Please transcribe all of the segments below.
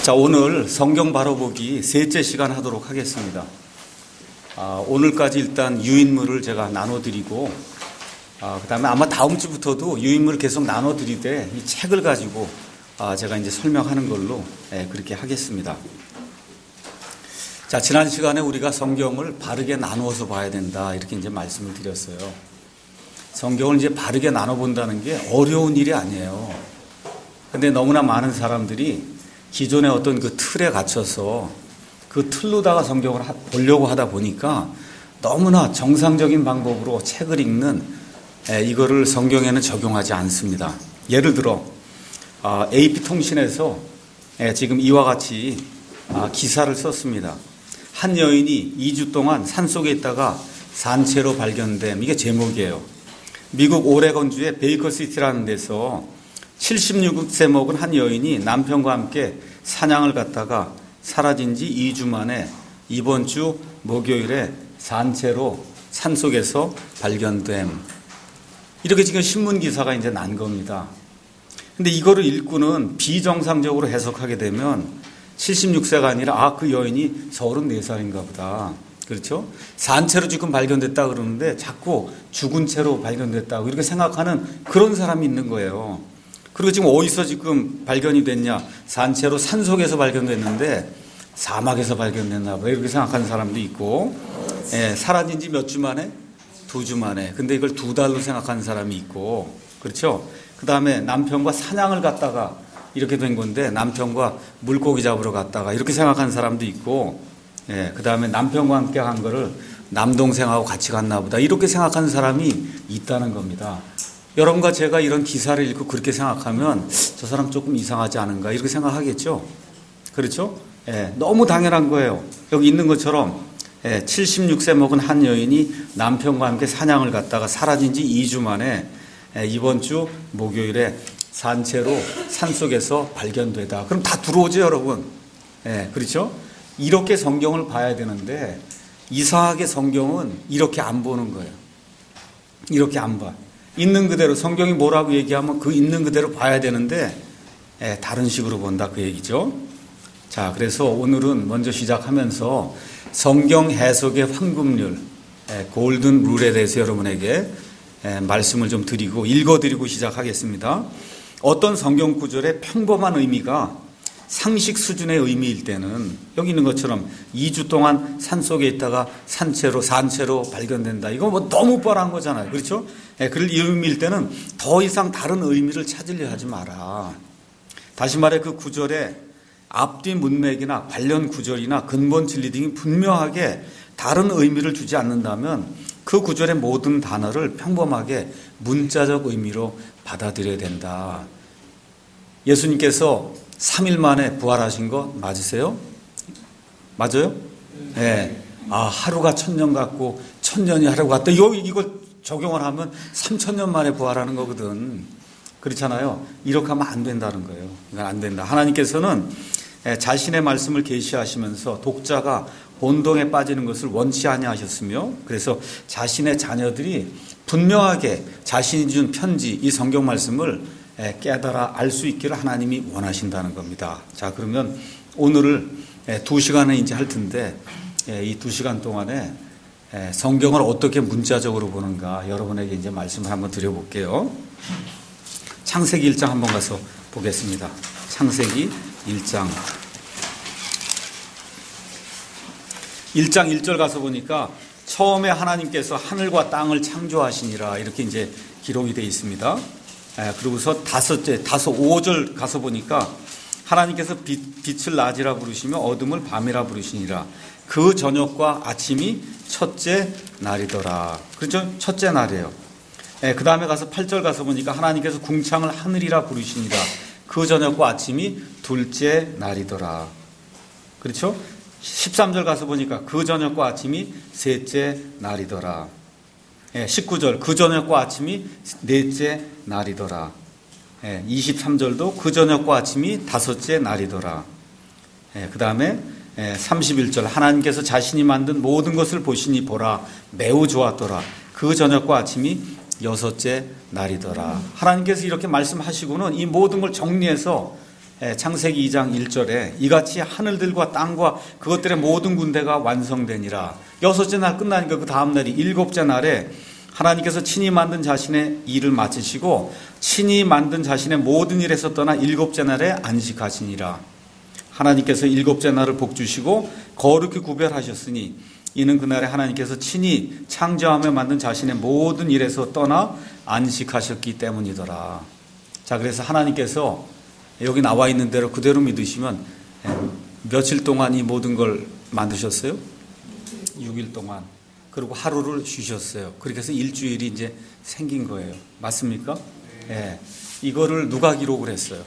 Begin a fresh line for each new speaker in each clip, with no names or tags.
자, 오늘 성경 바로보기 셋째 시간 하도록 하겠습니다. 오늘까지 일단 유인물을 제가 나눠드리고, 그 다음에 아마 다음 주부터도 유인물을 계속 나눠드리되 이 책을 가지고 제가 이제 설명하는 걸로 그렇게 하겠습니다. 자, 지난 시간에 우리가 성경을 바르게 나누어서 봐야 된다 이렇게 이제 말씀을 드렸어요. 성경을 이제 바르게 나눠본다는 게 어려운 일이 아니에요. 근데 너무나 많은 사람들이 기존의 어떤 그 틀에 갇혀서 그 틀로다가 성경을 보려고 하다 보니까 너무나 정상적인 방법으로 책을 읽는 이거를 성경에는 적용하지 않습니다. 예를 들어 AP통신에서 지금 이와 같이 기사를 썼습니다. 한 여인이 2주 동안 산속에 있다가 산채로 발견됨. 이게 제목이에요. 미국 오레곤주의 베이커시티라는 데서 76세 먹은 한 여인이 남편과 함께 사냥을 갔다가 사라진 지 2주 만에 이번 주 목요일에 산채로 산속에서 발견됨. 이렇게 지금 신문 기사가 이제 난 겁니다. 근데 이거를 읽고는 비정상적으로 해석하게 되면 76세가 아니라 그 여인이 34살인가 보다. 그렇죠? 산채로 지금 발견됐다 그러는데 자꾸 죽은 채로 발견됐다고 이렇게 생각하는 그런 사람이 있는 거예요. 그리고 지금 어디서 지금 발견이 됐냐? 산채로 산속에서 발견됐는데 사막에서 발견됐나 봐. 이렇게 생각하는 사람도 있고, 사라진 지 몇 주 만에? 2주 만에. 근데 이걸 2달로 생각하는 사람이 있고, 그렇죠? 그 다음에 남편과 사냥을 갔다가 이렇게 된 건데 남편과 물고기 잡으러 갔다가 이렇게 생각하는 사람도 있고, 그 다음에 남편과 함께 한 거를 남동생하고 같이 갔나 보다. 이렇게 생각하는 사람이 있다는 겁니다. 여러분과 제가 이런 기사를 읽고 그렇게 생각하면 저 사람 조금 이상하지 않은가 이렇게 생각하겠죠. 그렇죠? 너무 당연한 거예요. 여기 있는 것처럼 76세 먹은 한 여인이 남편과 함께 사냥을 갔다가 사라진 지 2주 만에 이번 주 목요일에 산채로 산속에서 발견되다. 그럼 다 들어오죠, 여러분. 그렇죠? 이렇게 성경을 봐야 되는데 이상하게 성경은 이렇게 안 보는 거예요. 이렇게 안 봐. 있는 그대로 성경이 뭐라고 얘기하면 그 있는 그대로 봐야 되는데 다른 식으로 본다 그 얘기죠. 자, 그래서 오늘은 먼저 시작하면서 성경 해석의 황금률, 골든 룰에 대해서 여러분에게 말씀을 좀 드리고 읽어드리고 시작하겠습니다. 어떤 성경 구절의 평범한 의미가 상식 수준의 의미일 때는 여기 있는 것처럼 2주 동안 산속에 있다가 산채로 발견된다. 이거 뭐 너무 뻔한 거잖아요. 그렇죠? 그럴 이 의미일 때는 더 이상 다른 의미를 찾으려 하지 마라. 다시 말해 그 구절에 앞뒤 문맥이나 관련 구절이나 근본 진리 등이 분명하게 다른 의미를 주지 않는다면 그 구절의 모든 단어를 평범하게 문자적 의미로 받아들여야 된다. 예수님께서 3일 만에 부활하신 거 맞으세요? 맞아요? 네. 하루가 1000년 같고 1000년이 하루 같다. 이거 적용을 하면 3000년 만에 부활하는 거거든. 그렇잖아요. 이렇게 하면 안 된다는 거예요. 이건 안 된다. 하나님께서는 자신의 말씀을 계시하시면서 독자가 혼동에 빠지는 것을 원치 아니하셨으며 그래서 자신의 자녀들이 분명하게 자신이 준 편지 이 성경 말씀을 깨달아 알 수 있기를 하나님이 원하신다는 겁니다. 자, 그러면 오늘을 2시간을 이제 할 텐데 이 2시간 동안에 성경을 어떻게 문자적으로 보는가 여러분에게 이제 말씀을 한번 드려볼게요. 창세기 1장 한번 가서 보겠습니다. 창세기 1장 1절 가서 보니까 처음에 하나님께서 하늘과 땅을 창조하시니라 이렇게 이제 기록이 되어 있습니다. 그리고서 5절 가서 보니까 하나님께서 빛을 낮이라 부르시며 어둠을 밤이라 부르시니라. 그 저녁과 아침이 첫째 날이더라. 그렇죠? 첫째 날이에요. 그 다음에 가서 8절 가서 보니까 하나님께서 궁창을 하늘이라 부르시니라. 그 저녁과 아침이 둘째 날이더라. 그렇죠? 13절 가서 보니까 그 저녁과 아침이 셋째 날이더라. 19절 그 저녁과 아침이 넷째 날이더라. 23절도 그 저녁과 아침이 다섯째 날이더라. 그 다음에 31절 하나님께서 자신이 만든 모든 것을 보시니 보라 매우 좋았더라. 그 저녁과 아침이 여섯째 날이더라. 하나님께서 이렇게 말씀하시고는 이 모든 걸 정리해서 창세기 2장 1절에 이같이 하늘들과 땅과 그것들의 모든 군대가 완성되니라. 여섯째 날 끝나니까 그 다음 날이 일곱째 날에 하나님께서 친히 만든 자신의 일을 마치시고 친히 만든 자신의 모든 일에서 떠나 일곱째 날에 안식하시니라. 하나님께서 일곱째 날을 복주시고 거룩히 구별하셨으니 이는 그날에 하나님께서 친히 창조하며 만든 자신의 모든 일에서 떠나 안식하셨기 때문이더라. 자, 그래서 하나님께서 여기 나와 있는 대로 그대로 믿으시면 며칠 동안 이 모든 걸 만드셨어요? 6일 동안. 그리고 하루를 쉬셨어요. 그렇게 해서 일주일이 이제 생긴 거예요. 맞습니까? 네. 이거를 누가 기록을 했어요?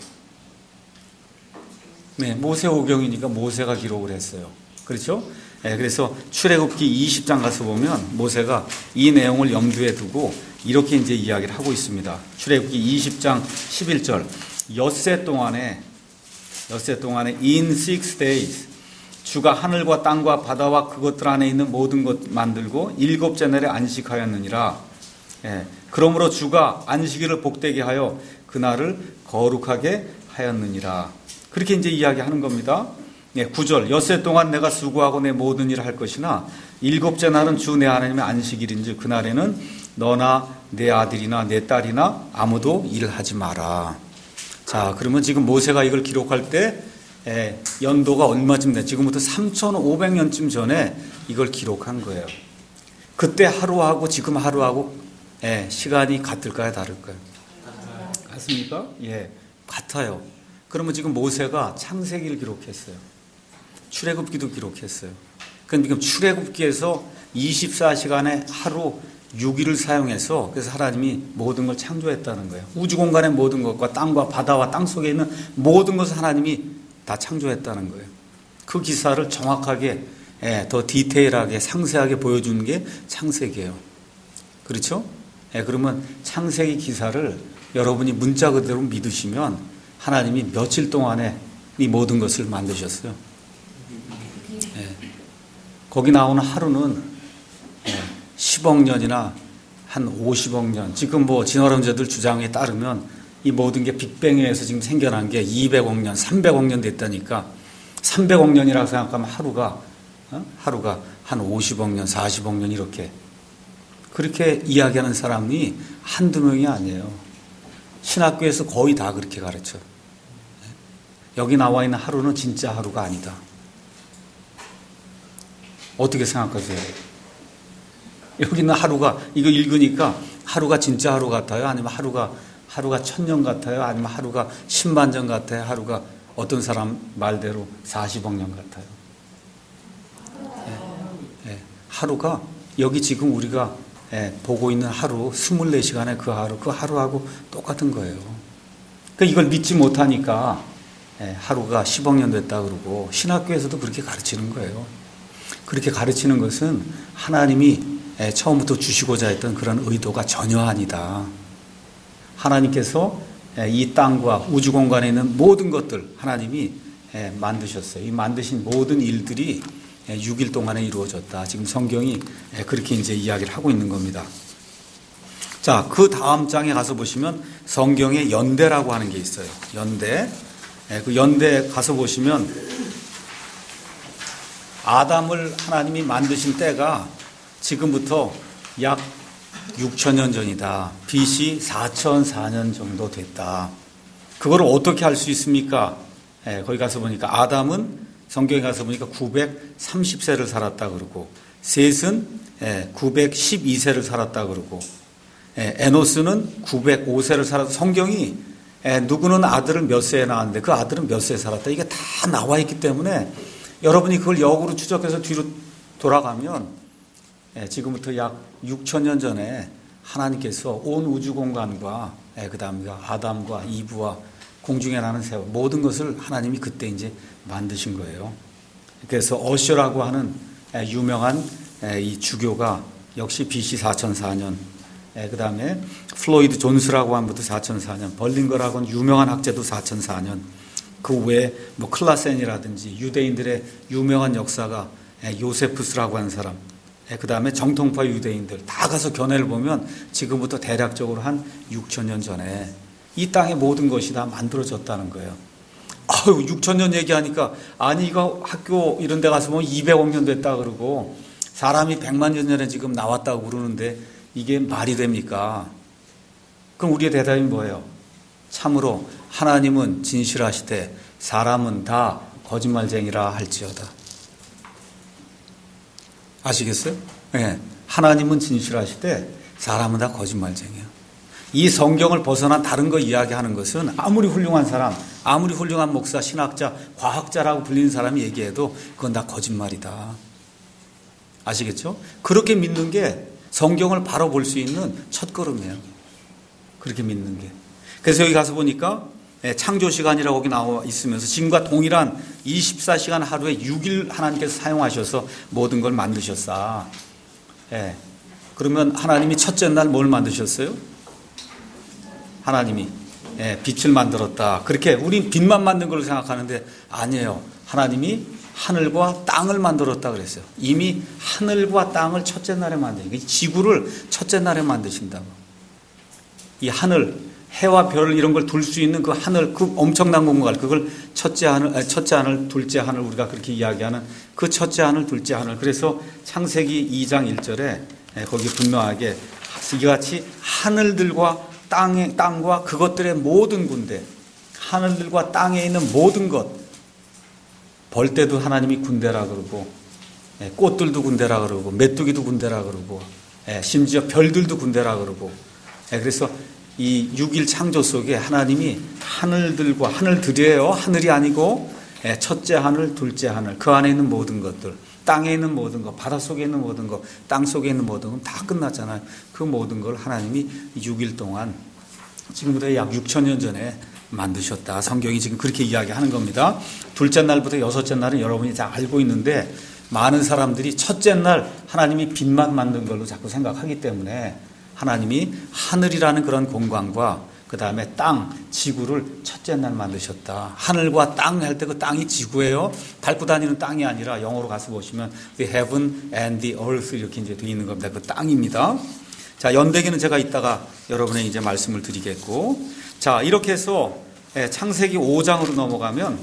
네, 모세오경이니까 모세가 기록을 했어요. 그렇죠? 네, 그래서 출애굽기 20장 가서 보면 모세가 이 내용을 염두에 두고 이렇게 이제 이야기를 하고 있습니다. 출애굽기 20장 11절. 엿새 동안에 in 6 days 주가 하늘과 땅과 바다와 그것들 안에 있는 모든 것 만들고 일곱째 날에 안식하였느니라. 예, 그러므로 주가 안식일을 복되게 하여 그날을 거룩하게 하였느니라. 그렇게 이제 이야기하는 겁니다. 예, 9절. 엿새 동안 내가 수고하고 내 모든 일을 할 것이나 일곱째 날은 주 내 하나님의 안식일인즉 그날에는 너나 내 아들이나 내 딸이나 아무도 일하지 마라. 자, 그러면 지금 모세가 이걸 기록할 때 연도가 얼마쯤 돼? 지금부터 3,500년쯤 전에 이걸 기록한 거예요. 그때 하루하고 지금 하루하고 시간이 같을까요? 다를까요? 같습니까? 예, 같아요. 그러면 지금 모세가 창세기를 기록했어요. 출애굽기도 기록했어요. 그럼 지금 출애굽기에서 24시간에 하루 6일을 사용해서 그래서 하나님이 모든 걸 창조했다는 거예요. 우주 공간의 모든 것과 땅과 바다와 땅 속에 있는 모든 것을 하나님이 다 창조했다는 거예요. 그 기사를 정확하게 더 디테일하게 상세하게 보여주는 게 창세기예요. 그렇죠? 그러면 창세기 기사를 여러분이 문자 그대로 믿으시면 하나님이 며칠 동안에 이 모든 것을 만드셨어요. 거기 나오는 하루는 10억 년이나 한 50억 년. 지금 뭐 진화론자들 주장에 따르면 이 모든 게 빅뱅에 의해서 지금 생겨난 게 200억 년, 300억 년 됐다니까 300억 년이라고 생각하면 하루가 한 50억 년, 40억 년 이렇게 그렇게 이야기하는 사람이 한두 명이 아니에요. 신학교에서 거의 다 그렇게 가르쳐요. 여기 나와 있는 하루는 진짜 하루가 아니다. 어떻게 생각하세요? 여기 있는 하루가 이거 읽으니까 하루가 진짜 하루 같아요? 아니면 하루가 1000년 같아요? 아니면 하루가 10만 년 같아요? 하루가 어떤 사람 말대로 40억 년 같아요? 하루가 여기 지금 우리가 보고 있는 하루 24시간의 그 하루하고 똑같은 거예요. 그러니까 이걸 믿지 못하니까 하루가 10억 년 됐다 그러고 신학교에서도 그렇게 가르치는 거예요. 그렇게 가르치는 것은 하나님이 처음부터 주시고자 했던 그런 의도가 전혀 아니다. 하나님께서 이 땅과 우주 공간에 있는 모든 것들 하나님이 만드셨어요. 이 만드신 모든 일들이 6일 동안에 이루어졌다. 지금 성경이 그렇게 이제 이야기를 하고 있는 겁니다. 자, 그 다음 장에 가서 보시면 성경에 연대라고 하는 게 있어요. 연대. 그 연대 가서 보시면 아담을 하나님이 만드신 때가 지금부터 약 6천년 전이다. BC 4004년 정도 됐다. 그걸 어떻게 알 수 있습니까? 거기 가서 보니까 아담은 성경에 가서 보니까 930세를 살았다 그러고 셋은 912세를 살았다 그러고 에노스는 905세를 살았다. 성경이 누구는 아들을 몇 세에 낳았는데 그 아들은 몇 세에 살았다. 이게 다 나와 있기 때문에 여러분이 그걸 역으로 추적해서 뒤로 돌아가면 지금부터 약 6천년 전에 하나님께서 온 우주 공간과 그 다음에 아담과 이브와 공중에 나는 새와 모든 것을 하나님이 그때 이제 만드신 거예요. 그래서 어셔라고 하는 유명한 이 주교가 역시 BC 4004년, 그 다음에 플로이드 존스라고 하는 분도 4004년, 벌링거라고 하는 유명한 학자도 4004년, 그 외에 뭐 클라센이라든지 유대인들의 유명한 역사가 요세푸스라고 하는 사람, 그 다음에 정통파 유대인들 다 가서 견해를 보면 지금부터 대략적으로 한 6천년 전에 이 땅의 모든 것이 다 만들어졌다는 거예요. 아유, 6,000년 얘기하니까, 아니, 이거 학교 이런 데 가서 보면 200억 년 됐다 그러고, 사람이 100만 년 전에 지금 나왔다고 그러는데, 이게 말이 됩니까? 그럼 우리의 대답이 뭐예요? 참으로 하나님은 진실하시되, 사람은 다 거짓말쟁이라 할지어다. 아시겠어요? 네. 하나님은 진실하시되, 사람은 다 거짓말쟁이야. 이 성경을 벗어난 다른 거 이야기하는 것은 아무리 훌륭한 사람, 아무리 훌륭한 목사, 신학자, 과학자라고 불리는 사람이 얘기해도 그건 다 거짓말이다. 아시겠죠? 그렇게 믿는 게 성경을 바로 볼 수 있는 첫걸음이에요. 그렇게 믿는 게. 그래서 여기 가서 보니까 창조 시간이라고 거기 나와 있으면서 지금과 동일한 24시간 하루에 6일 하나님께서 사용하셔서 모든 걸 만드셨다. 그러면 하나님이 첫째 날 뭘 만드셨어요? 하나님이 빛을 만들었다. 그렇게 우린 빛만 만든 걸로 생각하는데 아니에요. 하나님이 하늘과 땅을 만들었다 그랬어요. 이미 하늘과 땅을 첫째 날에 만드신, 지구를 첫째 날에 만드신다고. 이 하늘, 해와 별 이런 걸 둘 수 있는 그 하늘, 그 엄청난 공간, 그걸 첫째 하늘, 둘째 하늘, 우리가 그렇게 이야기하는 그 첫째 하늘, 둘째 하늘. 그래서 창세기 2장 1절에 거기 분명하게 이같이 하늘들과 땅과 그것들의 모든 군대, 하늘들과 땅에 있는 모든 것, 벌떼도 하나님이 군대라 그러고, 꽃들도 군대라 그러고, 메뚜기도 군대라 그러고, 심지어 별들도 군대라 그러고, 그래서 이 6일 창조 속에 하나님이 하늘들과, 하늘들이에요. 하늘이 아니고, 첫째 하늘, 둘째 하늘, 그 안에 있는 모든 것들, 땅에 있는 모든 것, 바다 속에 있는 모든 것, 땅 속에 있는 모든 것 다 끝났잖아요. 그 모든 걸 하나님이 6일 동안 지금부터 약 6,000년 전에 만드셨다. 성경이 지금 그렇게 이야기하는 겁니다. 둘째 날부터 여섯째 날은 여러분이 다 알고 있는데 많은 사람들이 첫째 날 하나님이 빛만 만든 걸로 자꾸 생각하기 때문에 하나님이 하늘이라는 그런 공간과 그 다음에 땅, 지구를 첫째 날 만드셨다. 하늘과 땅 할 때 그 땅이 지구예요. 밟고 다니는 땅이 아니라 영어로 가서 보시면 the heaven and the earth 이렇게 이제 되어 있는 겁니다. 그 땅입니다. 자, 연대기는 제가 이따가 여러분의 이제 말씀을 드리겠고. 자, 이렇게 해서 창세기 5장으로 넘어가면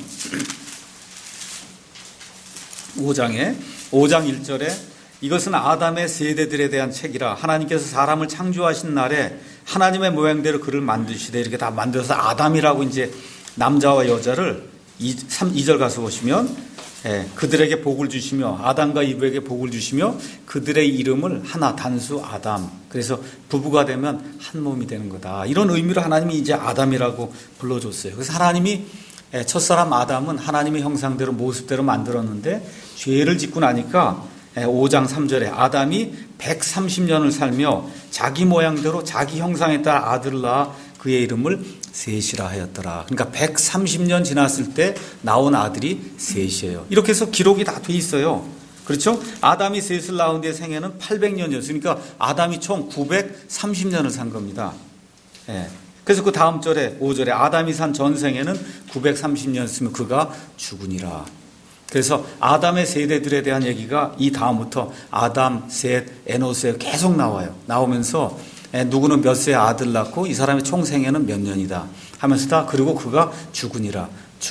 5장 1절에 이것은 아담의 세대들에 대한 책이라 하나님께서 사람을 창조하신 날에 하나님의 모양대로 그를 만드시되 이렇게 다 만들어서 아담이라고 이제 남자와 여자를 2절 가서 보시면 그들에게 복을 주시며 아담과 이브에게 복을 주시며 그들의 이름을 하나 단수 아담. 그래서 부부가 되면 한 몸이 되는 거다. 이런 의미로 하나님이 이제 아담이라고 불러줬어요. 그래서 하나님이 첫사람 아담은 하나님의 형상대로 모습대로 만들었는데 죄를 짓고 나니까 5장 3절에 아담이 130년을 살며 자기 모양대로 자기 형상에 따라 아들을 낳아 그의 이름을 셋이라 하였더라. 그러니까 130년 지났을 때 나온 아들이 셋이에요. 이렇게 해서 기록이 다 돼 있어요. 그렇죠? 아담이 셋을 낳은 데의 생애는 800년이었으니까 그러니까 아담이 총 930년을 산 겁니다. 그래서 그 다음 절에 5절에 아담이 산 전생에는 930년이었으면 그가 죽으니라. 그래서 아담의 세대들에 대한 얘기가 이 다음부터 아담, 셋, 에노스에 계속 나와요. 나오면서 누구는 몇 세에 아들 낳고 이 사람의 총 생애는 몇 년이다 하면서 다 그리고 그가 죽으니라.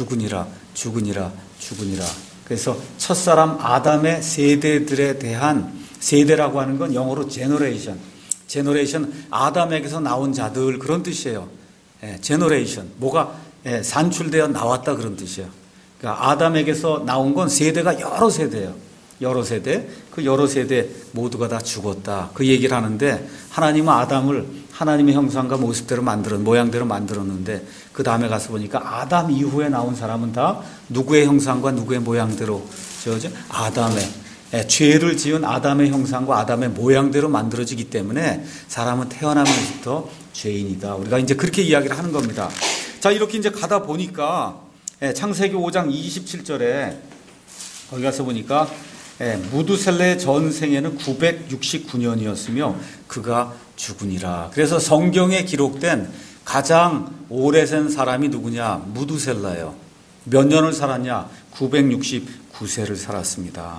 그래서 첫사람 아담의 세대들에 대한 세대라고 하는 건 영어로 제너레이션 아담에게서 나온 자들 그런 뜻이에요. 제너레이션 뭐가 산출되어 나왔다 그런 뜻이에요. 그러니까 아담에게서 나온 건 세대가 여러 세대예요. 여러 세대, 그 여러 세대 모두가 다 죽었다. 그 얘기를 하는데 하나님은 아담을 하나님의 형상과 모습대로 모양대로 만들었는데 그 다음에 가서 보니까 아담 이후에 나온 사람은 다 누구의 형상과 누구의 모양대로 지어져? 아담의 죄를 지은 아담의 형상과 아담의 모양대로 만들어지기 때문에 사람은 태어나면서부터 죄인이다. 우리가 이제 그렇게 이야기를 하는 겁니다. 자, 이렇게 이제 가다 보니까 창세기 5장 27절에 거기 가서 보니까 무두셀레의 전생에는 969년이었으며 그가 죽으니라. 그래서 성경에 기록된 가장 오래 산 사람이 누구냐? 무두셀라예요. 몇 년을 살았냐? 969세를 살았습니다.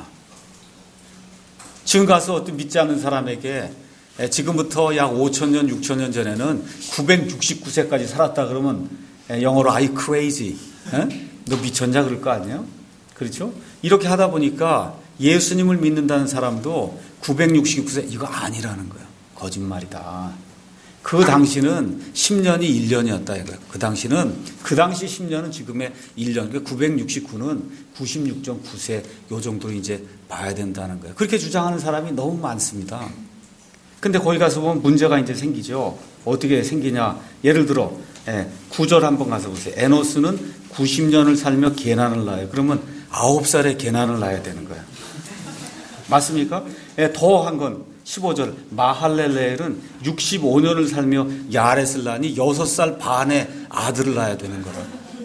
지금 가서 어떤 믿지 않는 사람에게 지금부터 약 5,000년, 6,000년 전에는 969세까지 살았다 그러면 영어로 I crazy. 너 미쳤냐 그럴 거 아니에요? 그렇죠? 이렇게 하다 보니까 예수님을 믿는다는 사람도 969세 이거 아니라는 거예요. 거짓말이다. 그 당시는 10년이 1년이었다 이거예요. 그 당시 10년은 지금의 1년. 그러니까 969는 96.9세 요 정도로 이제 봐야 된다는 거예요. 그렇게 주장하는 사람이 너무 많습니다. 근데 거기 가서 보면 문제가 이제 생기죠. 어떻게 생기냐? 예를 들어 9절 한번 가서 보세요. 에노스는 90년을 살며 계난을 낳아요. 그러면 9살에 계난을 낳아야 되는 거예요. 맞습니까? 더한 건 15절 마할렐레엘은 65년을 살며 야렛을 낳으니 6살 반에 아들을 낳아야 되는 거라.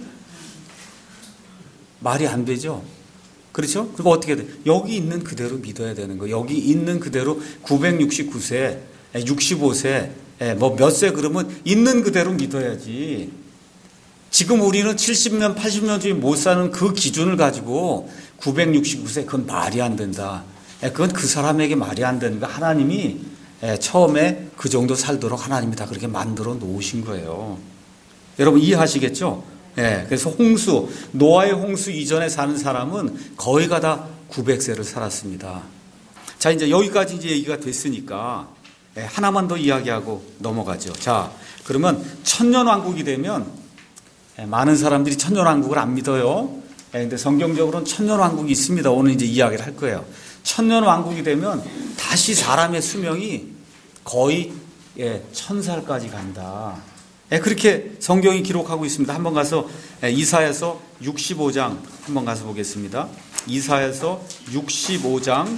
말이 안 되죠? 그렇죠? 그거 어떻게 돼? 여기 있는 그대로 믿어야 되는 거예요. 여기 있는 그대로 969세, 65세, 뭐 몇 세 그러면 있는 그대로 믿어야지. 지금 우리는 70년, 80년 중에 못 사는 그 기준을 가지고 969세 그건 말이 안 된다. 그건 그 사람에게 말이 안 되는 거. 하나님이 처음에 그 정도 살도록 하나님이 다 그렇게 만들어 놓으신 거예요. 여러분 이해하시겠죠? 그래서 노아의 홍수 이전에 사는 사람은 거의가 다 900세를 살았습니다. 자, 이제 여기까지 이제 얘기가 됐으니까 하나만 더 이야기하고 넘어가죠. 자, 그러면 천년왕국이 되면 많은 사람들이 천년왕국을 안 믿어요. 근데 성경적으로는 천년왕국이 있습니다. 오늘 이제 이야기를 할 거예요. 천년왕국이 되면 다시 사람의 수명이 거의 1000살까지 간다. 그렇게 성경이 기록하고 있습니다. 한번 가서 이사야서 65장 한번 가서 보겠습니다. 이사야서 65장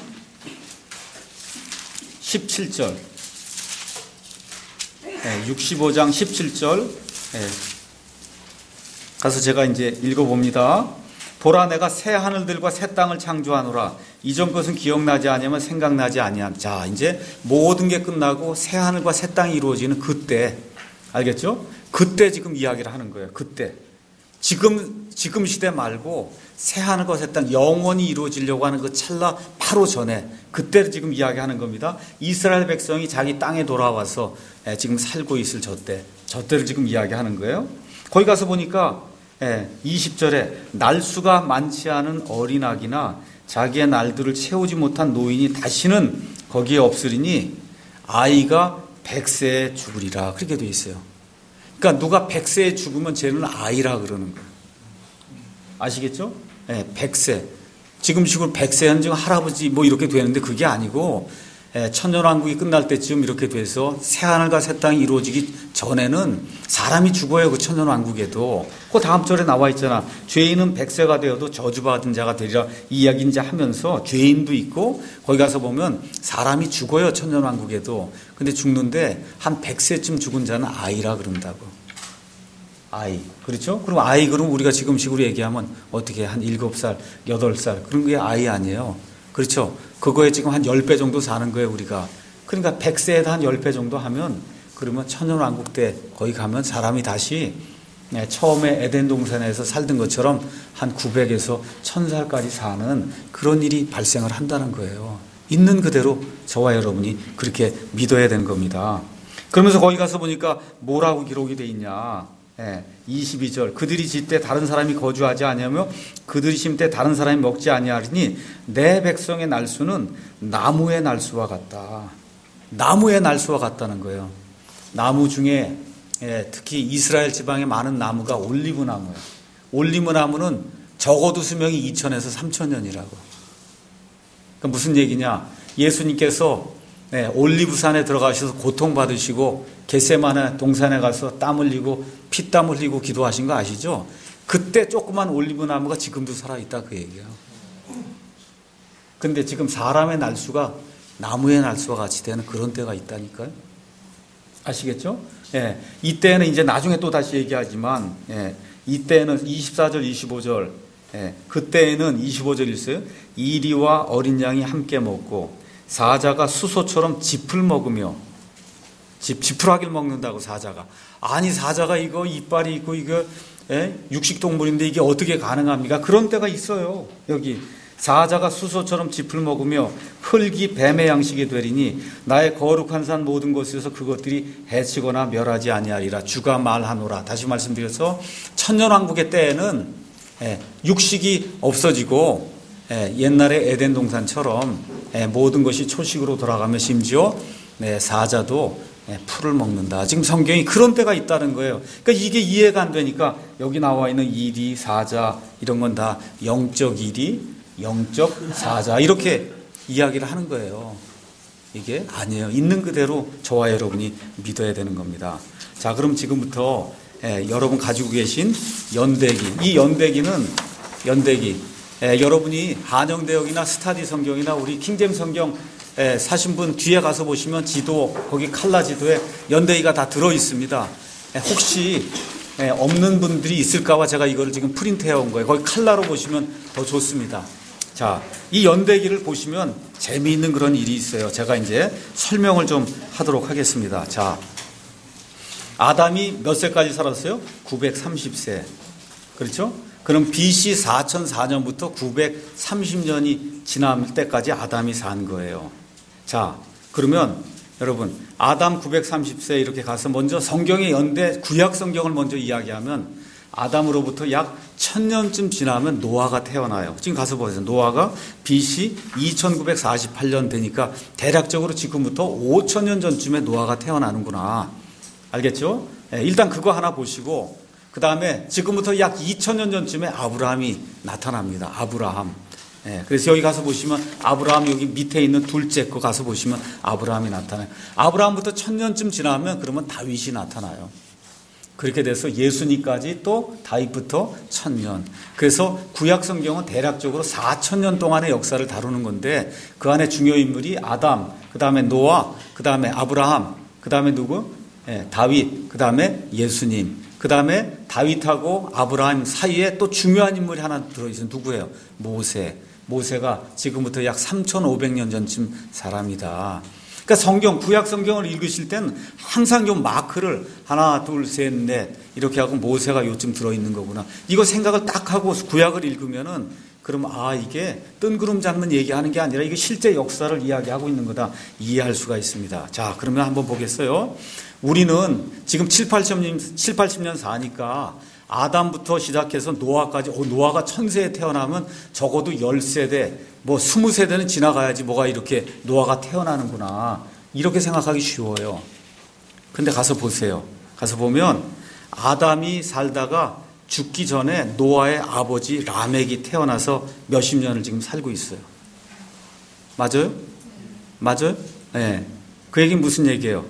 17절. 65장 17절. 가서 제가 이제 읽어봅니다. 보라 내가 새 하늘들과 새 땅을 창조하노라. 이전 것은 기억나지 아니하면 생각나지 아니함. 자, 이제 모든 게 끝나고 새 하늘과 새 땅이 이루어지는 그때. 알겠죠? 그때 지금 이야기를 하는 거예요. 그때. 지금 시대 말고 새 하늘과 새 땅 영원히 이루어지려고 하는 그 찰나 바로 전에 그때를 지금 이야기하는 겁니다. 이스라엘 백성이 자기 땅에 돌아와서 지금 살고 있을 저때를 지금 이야기하는 거예요. 거기 가서 보니까 20절에 날수가 많지 않은 어린아기나 자기의 날들을 채우지 못한 노인이 다시는 거기에 없으리니 아이가 100세에 죽으리라. 그렇게 되어 있어요. 그러니까 누가 100세에 죽으면 쟤는 아이라 그러는 거예요. 아시겠죠? 100세. 지금 식으로 100세 현증 할아버지 뭐 이렇게 되는데 그게 아니고 천년왕국이 끝날 때쯤 이렇게 돼서 새하늘과 새 땅이 이루어지기 전에는 사람이 죽어요. 그 천년왕국에도. 그 다음 절에 나와 있잖아. 죄인은 100세가 되어도 저주받은 자가 되리라. 이 이야기 이제 하면서 죄인도 있고 거기 가서 보면 사람이 죽어요. 천년왕국에도. 근데 죽는데 한 100세쯤 죽은 자는 아이라 그런다고. 아이. 그렇죠? 그럼 아이 그럼 우리가 지금 식으로 얘기하면 어떻게 한 7살, 8살 그런 게 아이 아니에요. 그렇죠? 그거에 지금 한 10배 정도 사는 거예요, 우리가. 그러니까 100세에다 한 10배 정도 하면 그러면 천년왕국 때 거기 가면 사람이 다시 처음에 에덴 동산에서 살던 것처럼 한 900에서 1000살까지 사는 그런 일이 발생을 한다는 거예요. 있는 그대로 저와 여러분이 그렇게 믿어야 되는 겁니다. 그러면서 거기 가서 보니까 뭐라고 기록이 돼 있냐. 22절 그들이 짓되 다른 사람이 거주하지 아니하며 그들이 심되 다른 사람이 먹지 아니하리니 내 백성의 날수는 나무의 날수와 같다. 나무의 날수와 같다는 거예요. 나무 중에 특히 이스라엘 지방에 많은 나무가 올리브 나무예요. 올리브 나무는 적어도 수명이 2000에서 3000년이라고. 그러니까 무슨 얘기냐? 예수님께서 올리브산에 들어가셔서 고통받으시고 겟세마네 동산에 가서 땀 흘리고 피땀 흘리고 기도하신 거 아시죠? 그때 조그만 올리브 나무가 지금도 살아있다 그 얘기예요. 근데 지금 사람의 날수가 나무의 날수와 같이 되는 그런 때가 있다니까요. 아시겠죠? 이때는 이제 나중에 또 다시 얘기하지만 이때는 24절 25절 그때에는 25절 있어요. 이리와 어린 양이 함께 먹고 사자가 수소처럼 짚을 먹으며 지푸라기를 먹는다고 사자가. 아니 사자가 이거 이빨이 있고 이거 육식동물인데 이게 어떻게 가능합니까? 그런 때가 있어요. 여기 사자가 수소처럼 짚을 먹으며 흙이 뱀의 양식이 되리니 나의 거룩한 산 모든 곳에서 그것들이 해치거나 멸하지 아니하리라. 주가 말하노라. 다시 말씀드려서 천년왕국의 때에는 육식이 없어지고 옛날에 에덴 동산처럼 모든 것이 초식으로 돌아가며 심지어 사자도 풀을 먹는다. 지금 성경이 그런 때가 있다는 거예요. 그러니까 이게 이해가 안 되니까 여기 나와 있는 이리, 사자 이런 건 다 영적 이리, 영적 사자 이렇게 이야기를 하는 거예요. 이게 아니에요. 있는 그대로 저와 여러분이 믿어야 되는 겁니다. 자, 그럼 지금부터 여러분 가지고 계신 연대기, 이 연대기 여러분이 한영대역이나 스타디 성경이나 우리 킹잼 성경 사신 분 뒤에 가서 보시면 지도, 거기 칼라 지도에 연대기가 다 들어 있습니다. 혹시 없는 분들이 있을까봐 제가 이거를 지금 프린트해 온 거예요. 거기 칼라로 보시면 더 좋습니다. 자, 이 연대기를 보시면 재미있는 그런 일이 있어요. 제가 이제 설명을 좀 하도록 하겠습니다. 자, 아담이 몇 세까지 살았어요? 930세. 그렇죠? 그럼 BC 4004년부터 930년이 지날 때까지 아담이 산 거예요. 자, 그러면 여러분, 아담 930세 이렇게 가서 먼저 성경의 연대, 구약 성경을 먼저 이야기하면 아담으로부터 약 1000년쯤 지나면 노아가 태어나요. 지금 가서 보세요. 노아가 BC 2948년 되니까 대략적으로 지금부터 5000년 전쯤에 노아가 태어나는구나. 알겠죠? 일단 그거 하나 보시고 그 다음에 지금부터 약 2000년 전쯤에 아브라함이 나타납니다. 아브라함. 그래서 여기 가서 보시면 아브라함 여기 밑에 있는 둘째 거 가서 보시면 아브라함이 나타나요. 아브라함부터 1000년쯤 지나면 그러면 다윗이 나타나요. 그렇게 돼서 예수님까지 또 다윗부터 1000년. 그래서 구약 성경은 대략적으로 4000년 동안의 역사를 다루는 건데 그 안에 중요 인물이 아담, 그 다음에 노아, 그 다음에 아브라함, 그 다음에 누구? 다윗, 그 다음에 예수님, 그 다음에 다윗하고 아브라함 사이에 또 중요한 인물이 하나 들어있어요. 누구예요? 모세. 모세가 지금부터 약 3500년 전쯤 사람이다. 그러니까 성경, 구약 성경을 읽으실 때는 항상 요 마크를 하나, 둘, 셋, 넷 이렇게 하고 모세가 요쯤 들어있는 거구나. 이거 생각을 딱 하고 구약을 읽으면은 그러면 이게 뜬구름 잡는 얘기하는 게 아니라 이게 실제 역사를 이야기하고 있는 거다 이해할 수가 있습니다. 자, 그러면 한번 보겠어요. 우리는 지금 7, 80년 사니까 아담부터 시작해서 노아까지 노아가 1000세에 태어나면 적어도 10세대 뭐 20세대는 지나가야지 뭐가 이렇게 노아가 태어나는구나 이렇게 생각하기 쉬워요. 근데 가서 보세요. 가서 보면 아담이 살다가 죽기 전에 노아의 아버지 라멕이 태어나서 몇십 년을 지금 살고 있어요. 맞아요? 맞아요? 네. 그 얘기는 무슨 얘기예요?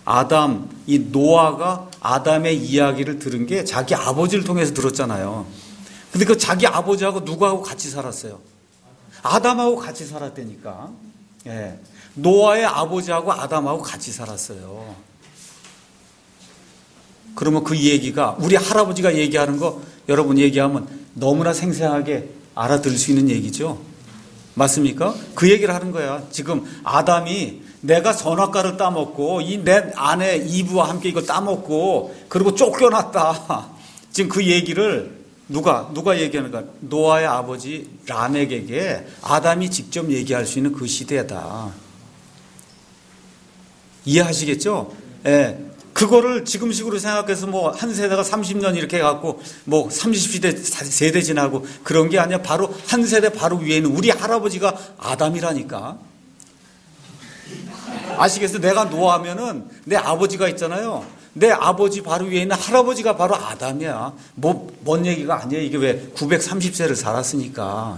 이 노아가 아담의 이야기를 들은 게 자기 아버지를 통해서 들었잖아요. 근데 그 자기 아버지하고 누구하고 같이 살았어요? 아담하고 같이 살았다니까. 예. 노아의 아버지하고 아담하고 같이 살았어요. 그러면 그 얘기가 우리 할아버지가 얘기하는 거 여러분 얘기하면 너무나 생생하게 알아들을 수 있는 얘기죠. 맞습니까? 그 얘기를 하는 거야. 지금 아담이 내가 선악과를 따먹고 내 아내 이브와 함께 이걸 따먹고 그리고 쫓겨났다. 지금 그 얘기를 누가 얘기하는가? 노아의 아버지 라멕에게 아담이 직접 얘기할 수 있는 그 시대다. 이해하시겠죠? 예. 그거를 지금식으로 생각해서 뭐 한 세대가 30년 이렇게 해갖고 뭐 30세대 지나고 그런 게 아니라 바로 한 세대 바로 위에 있는 우리 할아버지가 아담이라니까. 아시겠어요? 내가 노아하면은 내 아버지가 있잖아요. 내 아버지 바로 위에 있는 할아버지가 바로 아담이야. 뭔 얘기가 아니에요. 이게 왜 930세를 살았으니까.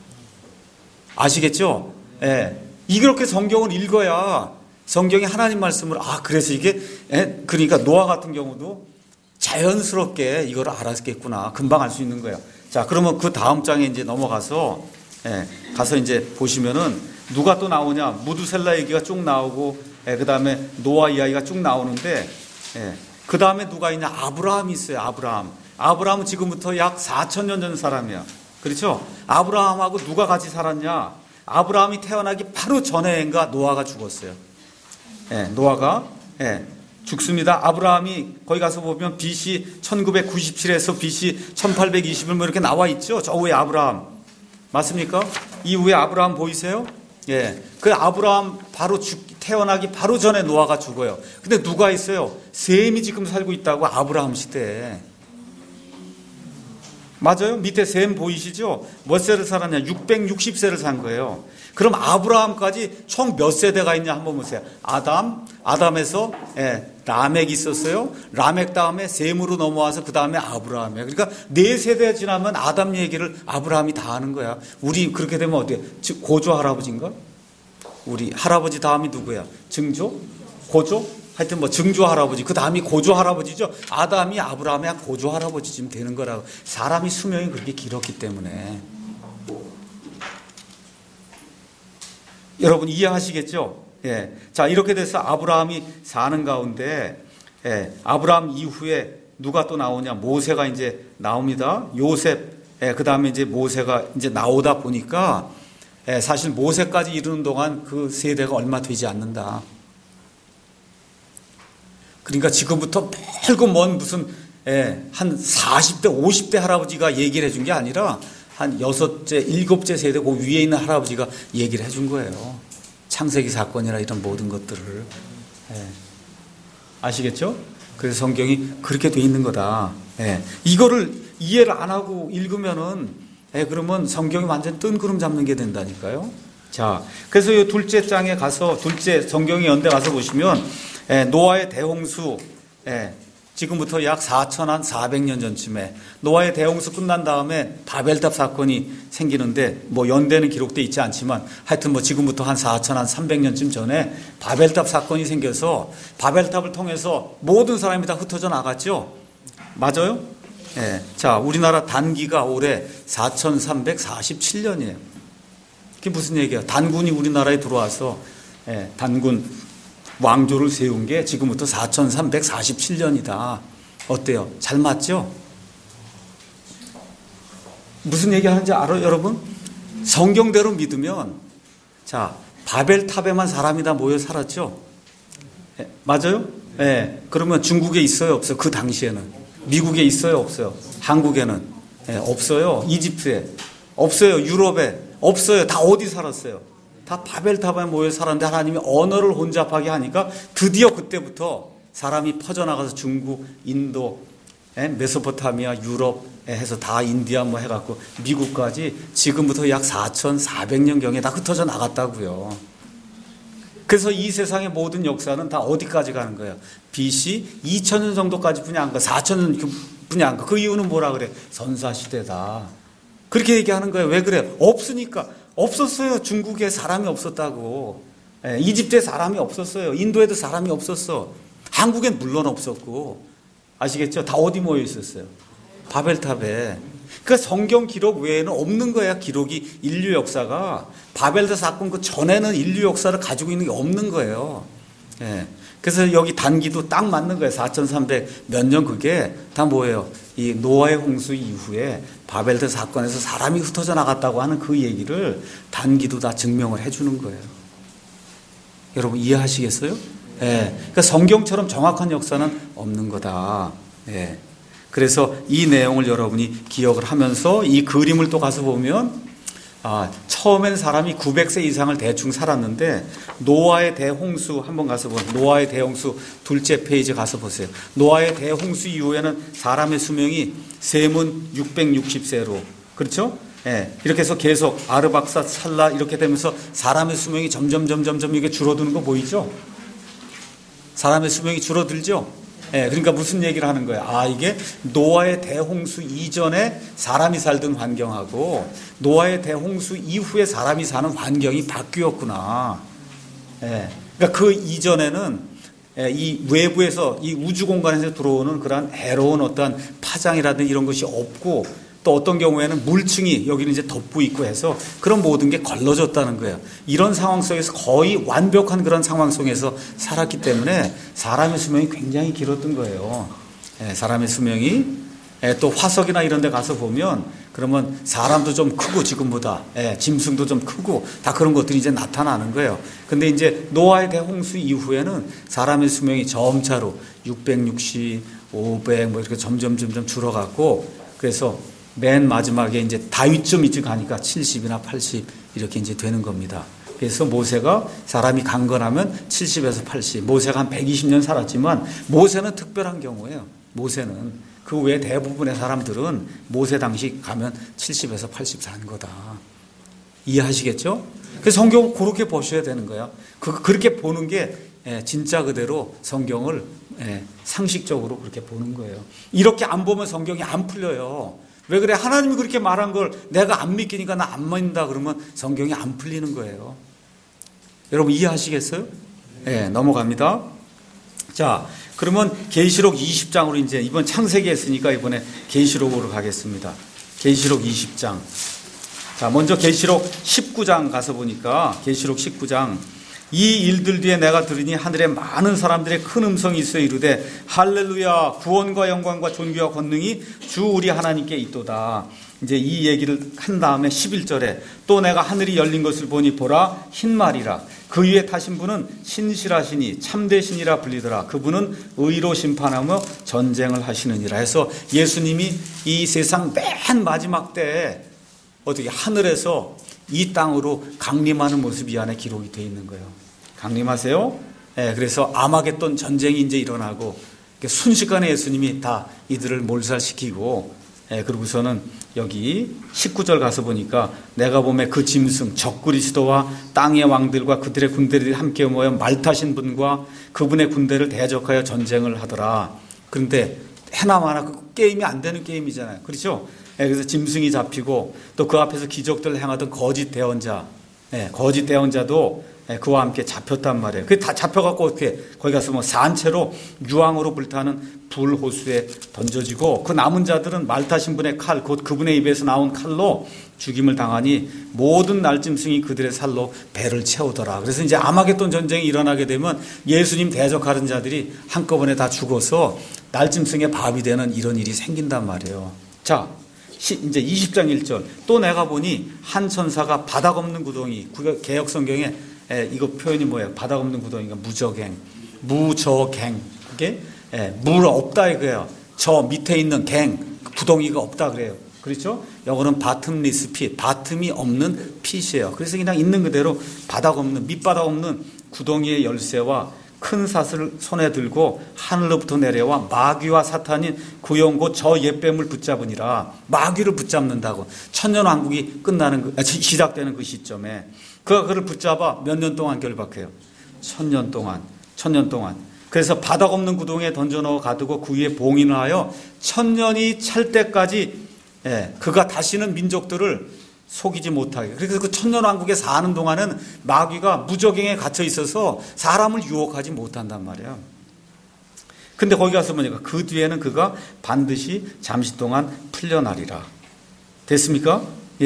아시겠죠? 예. 이렇게 성경을 읽어야 성경이 하나님 말씀을 그래서 이게 그러니까 노아 같은 경우도 자연스럽게 이걸 알았겠구나. 금방 알 수 있는 거예요. 자, 그러면 그 다음 장에 이제 넘어가서 가서 이제 보시면은 누가 또 나오냐? 무두셀라 얘기가 쭉 나오고 그 다음에 노아 이야기가 쭉 나오는데 그 다음에 누가 있냐? 아브라함이 있어요. 아브라함은 지금부터 약 4000년 전 사람이야. 그렇죠? 아브라함하고 누가 같이 살았냐? 아브라함이 태어나기 바로 전에인가 노아가 죽었어요. 노아가 죽습니다. 아브라함이 거기 가서 보면 BC 1997에서 BC 1820을 뭐 이렇게 나와 있죠. 저 위에 아브라함 맞습니까? 이 위에 아브라함 보이세요? 그 아브라함 바로 태어나기 바로 전에 노아가 죽어요. 근데 누가 있어요? 셈이 지금 살고 있다고 아브라함 시대에. 맞아요? 밑에 셈 보이시죠? 몇 세를 살았냐? 660세를 산 거예요. 그럼 아브라함까지 총 몇 세대가 있냐 한번 보세요. 아담에서 라멕이 있었어요. 라멕 다음에 셈으로 넘어와서 그 다음에 아브라함이에요. 그러니까 4세대 지나면 아담 얘기를 아브라함이 다 하는 거야. 우리 그렇게 되면 어때요? 즉 고조 할아버지인가? 우리 할아버지 다음이 누구야? 증조? 고조? 하여튼 뭐 증조 할아버지, 그 다음이 고조 할아버지죠. 아담이 아브라함의 고조 할아버지쯤 되는 거라고. 사람이 수명이 그렇게 길었기 때문에. 여러분 이해하시겠죠? 예. 자, 이렇게 돼서 아브라함이 사는 가운데, 아브라함 이후에 누가 또 나오냐? 모세가 이제 나옵니다. 요셉, 그 다음에 이제 모세가 이제 나오다 보니까, 사실 모세까지 이르는 동안 그 세대가 얼마 되지 않는다. 그러니까 지금부터 멀고 먼 무슨 한 40대 50대 할아버지가 얘기를 해준 게 아니라 한 6째 7째 세대 그 위에 있는 할아버지가 얘기를 해준 거예요. 창세기 사건이나 이런 모든 것들을. 아시겠죠? 그래서 성경이 그렇게 돼 있는 거다. 이거를 이해를 안 하고 읽으면은 그러면 성경이 완전 뜬구름 잡는 게 된다니까요. 자, 그래서 이 둘째 장에 가서 둘째 성경의 연대 가서 보시면 노아의 대홍수, 지금부터 약 4,400년 전쯤에 노아의 대홍수 끝난 다음에 바벨탑 사건이 생기는데 뭐 연대는 기록되어 있지 않지만 하여튼 뭐 지금부터 한 4,300년쯤 전에 바벨탑 사건이 생겨서 바벨탑을 통해서 모든 사람이 다 흩어져 나갔죠. 맞아요? 자, 우리나라 단기가 올해 4,347년이에요. 그게 무슨 얘기야? 단군이 우리나라에 들어와서 단군 왕조를 세운 게 지금부터 4,347년이다. 어때요? 잘 맞죠? 무슨 얘기 하는지 알아요, 여러분? 성경대로 믿으면, 자, 바벨탑에만 사람이 다 모여 살았죠? 맞아요? 그러면 중국에 있어요, 없어요? 그 당시에는. 미국에 있어요, 없어요? 한국에는? 없어요. 이집트에? 없어요. 유럽에? 없어요. 다 어디 살았어요? 다 바벨탑에 모여 살았는데 하나님이 언어를 혼잡하게 하니까 드디어 그때부터 사람이 퍼져나가서 중국, 인도, 메소포타미아, 유럽 해서 다 인디아 뭐 해갖고 미국까지 지금부터 약 4,400년경에 다 흩어져 나갔다고요. 그래서 이 세상의 모든 역사는 다 어디까지 가는 거예요? BC 2000년 정도까지 뿐이 안 가. 4000년 뿐이 안 가. 그 이유는 뭐라 그래? 선사시대다. 그렇게 얘기하는 거예요. 왜 그래요? 없으니까. 없었어요. 중국에 사람이 없었다고. 이집트에 사람이 없었어요. 인도에도 사람이 없었어. 한국엔 물론 없었고. 아시겠죠? 다 어디 모여 있었어요? 바벨탑에. 그러니까 성경 기록 외에는 없는 거야. 기록이 인류 역사가. 바벨탑 사건 그 전에는 인류 역사를 가지고 있는 게 없는 거예요. 그래서 여기 단기도 딱 맞는 거예요. 4,300 몇 년 그게 다 뭐예요? 이 노아의 홍수 이후에 바벨탑 사건에서 사람이 흩어져 나갔다고 하는 그 얘기를 단기도 다 증명을 해주는 거예요. 여러분 이해하시겠어요? 그러니까 성경처럼 정확한 역사는 없는 거다. 그래서 이 내용을 여러분이 기억을 하면서 이 그림을 또 가서 보면 처음엔 사람이 900세 이상을 대충 살았는데 노아의 대홍수 한번 가서 보세요. 노아의 대홍수 둘째 페이지 가서 보세요. 노아의 대홍수 이후에는 사람의 수명이 셈은 660세로 그렇죠? 이렇게 해서 계속 아르박사 살라 이렇게 되면서 사람의 수명이 점점 이게 줄어드는 거 보이죠? 사람의 수명이 줄어들죠? 그러니까 무슨 얘기를 하는 거예요? 이게 노아의 대홍수 이전에 사람이 살던 환경하고 노아의 대홍수 이후에 사람이 사는 환경이 바뀌었구나. 그러니까 그 이전에는 이 외부에서 이 우주 공간에서 들어오는 그런 해로운 어떤 파장이라든지 이런 것이 없고 또 어떤 경우에는 물층이 여기는 이제 덮고 있고 해서 그런 모든 게 걸러졌다는 거예요. 이런 상황 속에서 거의 완벽한 그런 상황 속에서 살았기 때문에 사람의 수명이 굉장히 길었던 거예요. 사람의 수명이 또 화석이나 이런 데 가서 보면 그러면 사람도 좀 크고 지금보다 짐승도 좀 크고 다 그런 것들이 이제 나타나는 거예요. 근데 이제 노아의 대홍수 이후에는 사람의 수명이 점차로 660, 500 뭐 이렇게 점점 줄어갔고 그래서 맨 마지막에 이제 다윗쯤 이제 가니까 70이나 80 이렇게 이제 되는 겁니다. 그래서 모세가 사람이 강건하면 70에서 80. 모세가 한 120년 살았지만 모세는 특별한 경우예요. 모세는. 그 외 대부분의 사람들은 모세 당시 가면 70에서 80 사는 거다. 이해하시겠죠? 그래서 성경을 그렇게 보셔야 되는 거야. 그렇게 보는 게 진짜 그대로 성경을 상식적으로 그렇게 보는 거예요. 이렇게 안 보면 성경이 안 풀려요. 왜 그래? 하나님이 그렇게 말한 걸 내가 안 믿기니까 나 안 믿는다 그러면 성경이 안 풀리는 거예요. 여러분 이해하시겠어요? 네, 넘어갑니다. 자, 그러면 계시록 20장으로 이제 이번 창세기 했으니까 이번에 계시록으로 가겠습니다. 계시록 20장. 자, 먼저 계시록 19장 가서 보니까 계시록 19장 이 일들 뒤에 내가 들으니 하늘에 많은 사람들의 큰 음성이 있어 이르되 할렐루야 구원과 영광과 존귀와 권능이 주 우리 하나님께 있도다. 이제 이 얘기를 한 다음에 11절에 또 내가 하늘이 열린 것을 보니 보라 흰 말이라 그 위에 타신 분은 신실하시니 참되시니라 불리더라. 그분은 의로 심판하며 전쟁을 하시느니라 해서 예수님이 이 세상 맨 마지막 때에 어떻게 하늘에서 이 땅으로 강림하는 모습이 안에 기록이 되어 있는 거예요. 강림하세요. 네, 그래서 아마겟돈 전쟁이 이제 일어나고 순식간에 예수님이 다 이들을 몰살시키고 그리고서는 여기 19절 가서 보니까 내가 보매 그 짐승 적그리스도와 땅의 왕들과 그들의 군대들이 함께 모여 말 타신 분과 그분의 군대를 대적하여 전쟁을 하더라. 그런데 해나마나 그 게임이 안 되는 게임이잖아요. 그렇죠? 그래서 짐승이 잡히고 또 그 앞에서 기적들을 행하던 거짓 대언자, 거짓 대언자도 그와 함께 잡혔단 말이에요. 그 다 잡혀갖고 어떻게 거기 가서 뭐 산채로 유황으로 불타는 불호수에 던져지고 그 남은 자들은 말 타신 분의 칼, 곧 그분의 입에서 나온 칼로 죽임을 당하니 모든 날짐승이 그들의 살로 배를 채우더라. 그래서 이제 아마겟돈 전쟁이 일어나게 되면 예수님 대적하는 자들이 한꺼번에 다 죽어서 날짐승의 밥이 되는 이런 일이 생긴단 말이에요. 자, 이제 20장 1절 또 내가 보니 한 천사가 바닥 없는 구덩이, 개역 성경에 이거 표현이 뭐예요? 바닥 없는 구덩이가 무저갱, 그게 물 없다 이거예요. 저 밑에 있는 구덩이가 없다 그래요. 그렇죠? 영어는 bottomless pit, 바텀이 없는 핏이에요. 그래서 그냥 있는 그대로 바닥 없는, 밑바닥 없는 구덩이의 열쇠와 큰 삿을 손에 들고 하늘로부터 내려와 마귀와 사탄인 구용 곧 저 옛뱀을 붙잡으니라. 마귀를 붙잡는다고. 천년왕국이 시작되는 그 시점에 그가 그를 붙잡아 몇 년 동안 결박해요? 1000년 동안. 그래서 바닥 없는 구덩이에 던져 넣어 가두고 그 위에 봉인을 하여 1000년이 찰 때까지 그가 다시는 민족들을 속이지 못하게. 그래서 그 천년왕국에 사는 동안은 마귀가 무저갱에 갇혀 있어서 사람을 유혹하지 못한단 말이에요. 근데 거기 가서 보니까 그 뒤에는 그가 반드시 잠시 동안 풀려나리라. 됐습니까?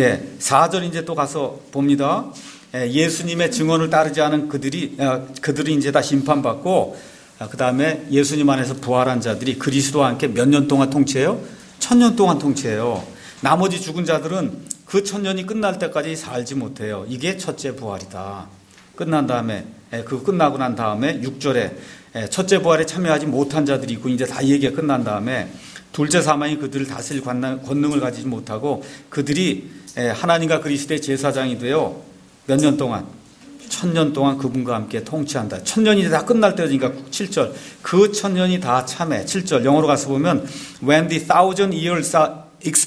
4절 이제 또 가서 봅니다. 예수님의 증언을 따르지 않은 그들이 이제 다 심판받고 그 다음에 예수님 안에서 부활한 자들이 그리스도와 함께 몇 년 동안 통치해요? 1000년 동안 통치해요. 나머지 죽은 자들은 그 1000년이 끝날 때까지 살지 못해요. 이게 첫째 부활이다. 끝난 다음에 끝나고 난 다음에 6절에 첫째 부활에 참여하지 못한 자들이 있고 이제 다 얘기가 끝난 다음에 둘째 사망이 그들을 다스릴 권능을 가지지 못하고 그들이 하나님과 그리스도의 제사장이 되어 몇 년 동안 1000년 동안 그분과 함께 통치한다. 1000년이 다 끝날 때니까 7절 그 1000년이 다 참해. 7절 영어로 가서 보면 when the 1000 years are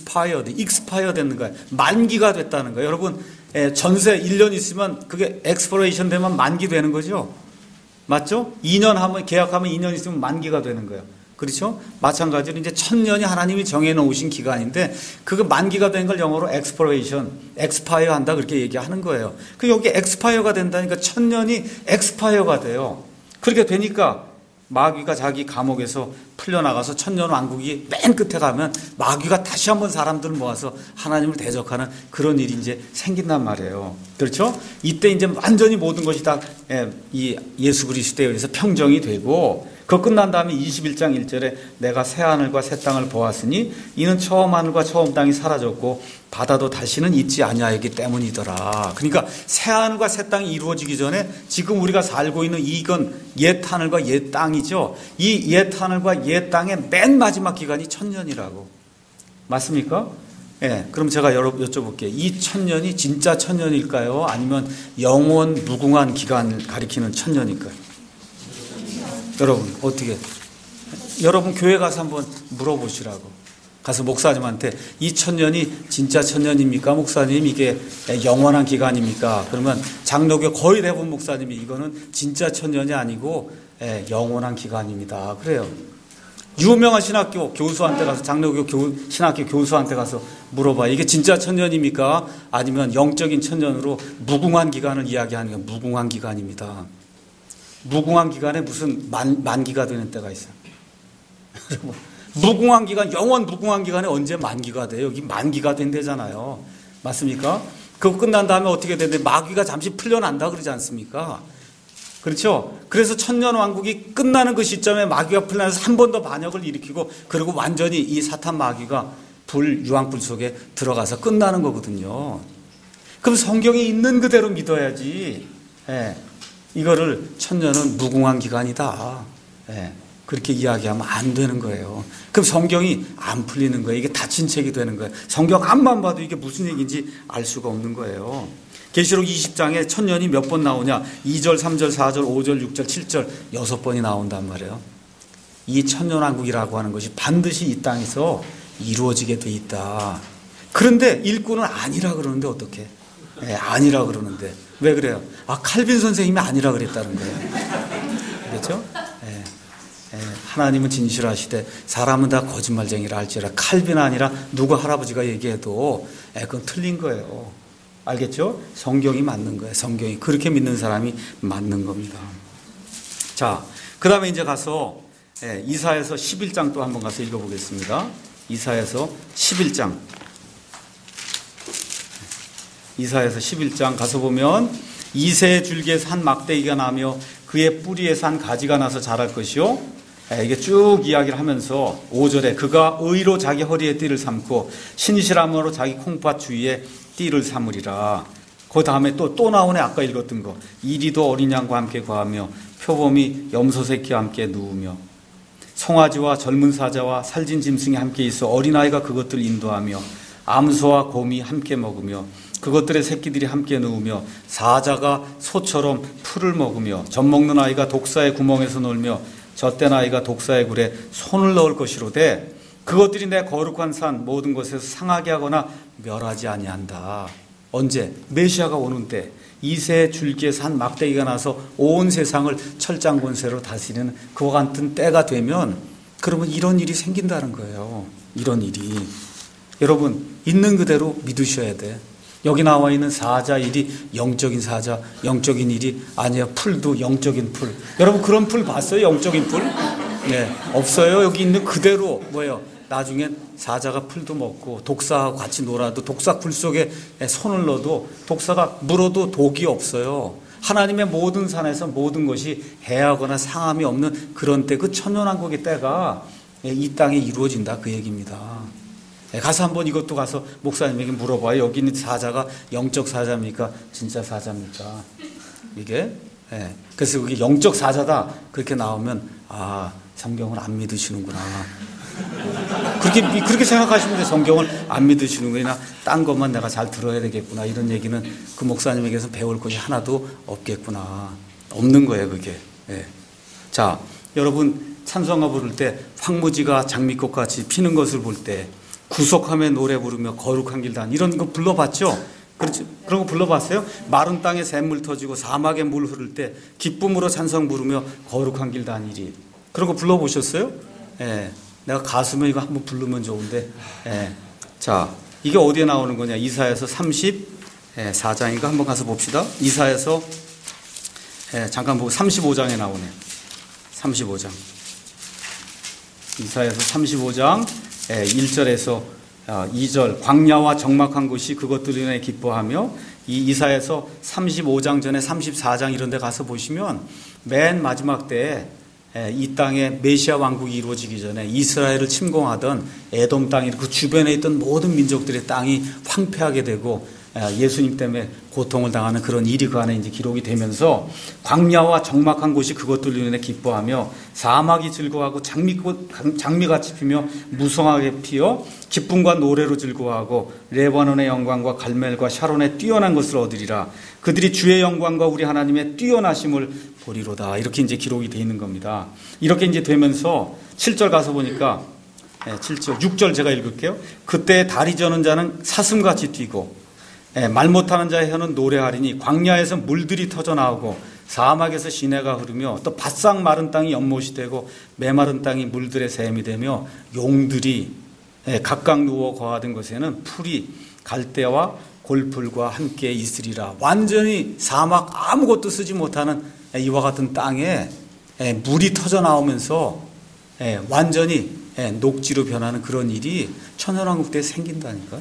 expired 되는 거예요. 만기가 됐다는 거예요. 여러분 전세 1년 있으면 그게 expiration 되면 만기 되는 거죠. 맞죠? 2년 하면 계약하면 2년 있으면 만기가 되는 거예요. 그렇죠? 마찬가지로 이제 1000년이 하나님이 정해놓으신 기간인데 그거 만기가 된 걸 영어로 expiration, expire 한다 그렇게 얘기하는 거예요. 그 여기 expire가 된다니까 1000년이 expire가 돼요. 그렇게 되니까 마귀가 자기 감옥에서 풀려나가서 천년왕국이 맨 끝에 가면 마귀가 다시 한번 사람들을 모아서 하나님을 대적하는 그런 일이 이제 생긴단 말이에요. 그렇죠? 이때 이제 완전히 모든 것이 다 이 예수 그리스도에 의해서 평정이 되고 그거 끝난 다음에 21장 1절에 내가 새 하늘과 새 땅을 보았으니 이는 처음 하늘과 처음 땅이 사라졌고 바다도 다시는 있지 아니하였기 때문이더라. 그러니까 새 하늘과 새 땅이 이루어지기 전에 지금 우리가 살고 있는 이건 옛 하늘과 옛 땅이죠. 이 옛 하늘과 옛 땅의 맨 마지막 기간이 1000년이라고. 맞습니까? 그럼 제가 여쭤볼게요. 이 1000년이 진짜 1000년일까요? 아니면 영원 무궁한 기간을 가리키는 1000년일까요? 여러분 어떻게 여러분 교회 가서 한번 물어보시라고. 가서 목사님한테 이 천년이 진짜 천년입니까? 목사님 이게 영원한 기간입니까? 그러면 장로교 거의 대부분 목사님이 이거는 진짜 천년이 아니고 영원한 기간입니다. 그래요. 유명한 신학교 교수한테 가서 장로교 신학교 교수한테 가서 물어봐. 이게 진짜 천년입니까? 아니면 영적인 천년으로 무궁한 기간을 이야기하는 게 무궁한 기간입니다. 무궁한 기간에 무슨 만기가 되는 때가 있어요. 무궁한 기간, 영원 무궁한 기간에 언제 만기가 돼요? 여기 만기가 된대잖아요. 맞습니까? 그거 끝난 다음에 어떻게 되는데 마귀가 잠시 풀려난다 그러지 않습니까? 그렇죠? 그래서 천년왕국이 끝나는 그 시점에 마귀가 풀려나서 한 번 더 반역을 일으키고 그리고 완전히 이 사탄 마귀가 유황불 속에 들어가서 끝나는 거거든요. 그럼 성경이 있는 그대로 믿어야지. 이거를 천년은 무궁한 기간이다. 그렇게 이야기하면 안 되는 거예요. 그럼 성경이 안 풀리는 거예요. 이게 닫힌 책이 되는 거예요. 성경 앞만 봐도 이게 무슨 얘기인지 알 수가 없는 거예요. 계시록 20장에 천년이 몇 번 나오냐? 2절, 3절, 4절, 5절, 6절, 7절 6번이 나온단 말이에요. 이 천년왕국이라고 하는 것이 반드시 이 땅에서 이루어지게 돼 있다. 그런데 일꾼은 아니라 그러는데 어떻게? 아니라 그러는데 왜 그래요? 칼빈 선생님이 아니라 그랬다는 거예요. 그렇죠? 하나님은 진실하시되 사람은 다 거짓말쟁이라 할지라. 칼빈 아니라 누구 할아버지가 얘기해도 그건 틀린 거예요. 알겠죠? 성경이 맞는 거예요. 성경이 그렇게 믿는 사람이 맞는 겁니다. 자, 그 다음에 이제 가서 이사야서 11장 또 한번 가서 읽어보겠습니다. 이사야서 11장. 이사야서 11장 가서 보면 이새의 줄기에서 한 막대기가 나며 그의 뿌리에서 한 가지가 나서 자랄 것이요. 이게 쭉 이야기를 하면서 5절에 그가 의로 자기 허리에 띠를 삼고 신실함으로 자기 콩팥 주위에 띠를 삼으리라. 그 다음에 또 나오네. 아까 읽었던 거. 이리도 어린 양과 함께 거하며 표범이 염소 새끼와 함께 누우며 송아지와 젊은 사자와 살진 짐승이 함께 있어 어린아이가 그것들을 인도하며 암소와 곰이 함께 먹으며 그것들의 새끼들이 함께 누우며 사자가 소처럼 풀을 먹으며 젖 먹는 아이가 독사의 구멍에서 놀며 젖된 아이가 독사의 굴에 손을 넣을 것이로되 그것들이 내 거룩한 산 모든 곳에서 상하게 하거나 멸하지 아니한다. 언제? 메시아가 오는 때 이새 줄기에서 한 막대기가 나서 온 세상을 철장권세로 다스리는 그와 같은 때가 되면 그러면 이런 일이 생긴다는 거예요. 이런 일이. 여러분 있는 그대로 믿으셔야 돼. 여기 나와 있는 사자 일이 영적인 사자, 영적인 일이 아니에요. 풀도 영적인 풀. 여러분 그런 풀 봤어요? 영적인 풀? 네, 없어요. 여기 있는 그대로 뭐예요? 나중엔 사자가 풀도 먹고 독사하고 같이 놀아도 독사 굴 속에 손을 넣어도 독사가 물어도 독이 없어요. 하나님의 모든 산에서 모든 것이 해하거나 상함이 없는 그런 때, 그 천년왕국의 때가 이 땅에 이루어진다 그 얘기입니다. 가서 한번 이것도 가서 목사님에게 물어봐요. 여기 있는 사자가 영적 사자입니까? 진짜 사자입니까? 이게 그래서 그게 영적 사자다 그렇게 나오면 성경을 안 믿으시는구나. 그렇게 생각하시면 돼요. 성경을 안 믿으시는구나. 딴 것만 내가 잘 들어야 되겠구나. 이런 얘기는 그 목사님에게서 배울 것이 하나도 없겠구나. 없는 거예요, 그게. 자, 여러분 찬송가 부를 때 황무지가 장미꽃 같이 피는 것을 볼 때 구속함에 노래 부르며 거룩한 길 단 이런 거 불러봤죠? 그렇죠? 그런 거 불러봤어요? 마른 땅에 샘물 터지고 사막에 물 흐를 때 기쁨으로 찬송 부르며 거룩한 길 다니리. 그런 거 불러보셨어요? 내가 가수면 이거 한번 부르면 좋은데. 자, 이게 어디에 나오는 거냐? 이사야서 34장인가 한번 가서 봅시다. 이사야서 잠깐 보고 35장에 나오네요. 35장. 이사야서 35장 1절에서 2절 광야와 적막한 곳이 그것들로 인해 기뻐하며 이 이사야서 35장 전에 34장 이런 데 가서 보시면 맨 마지막 때에 이 땅에 메시아 왕국이 이루어지기 전에 이스라엘을 침공하던 에돔 땅이 그 주변에 있던 모든 민족들의 땅이 황폐하게 되고 예수님 때문에 고통을 당하는 그런 일이 그 안에 이제 기록이 되면서 광야와 적막한 곳이 그것들로 인해 기뻐하며 사막이 즐거워하고 장미같이 피며 무성하게 피어 기쁨과 노래로 즐거워하고 레바논의 영광과 갈멜과 샤론의 뛰어난 것을 얻으리라. 그들이 주의 영광과 우리 하나님의 뛰어나심을 보리로다. 이렇게 이제 기록이 되어 있는 겁니다. 이렇게 이제 되면서 7절 가서 보니까 7절, 6절 제가 읽을게요. 그때 다리 저는 자는 사슴같이 뛰고 말 못하는 자의 혀는 노래하리니 광야에서 물들이 터져 나오고 사막에서 시내가 흐르며 또 바싹 마른 땅이 연못이 되고 메마른 땅이 물들의 샘이 되며 용들이 각각 누워 거하던 곳에는 풀이 갈대와 골풀과 함께 있으리라. 완전히 사막 아무것도 쓰지 못하는 이와 같은 땅에 물이 터져 나오면서 완전히 녹지로 변하는 그런 일이 천년왕국 때 생긴다니까요.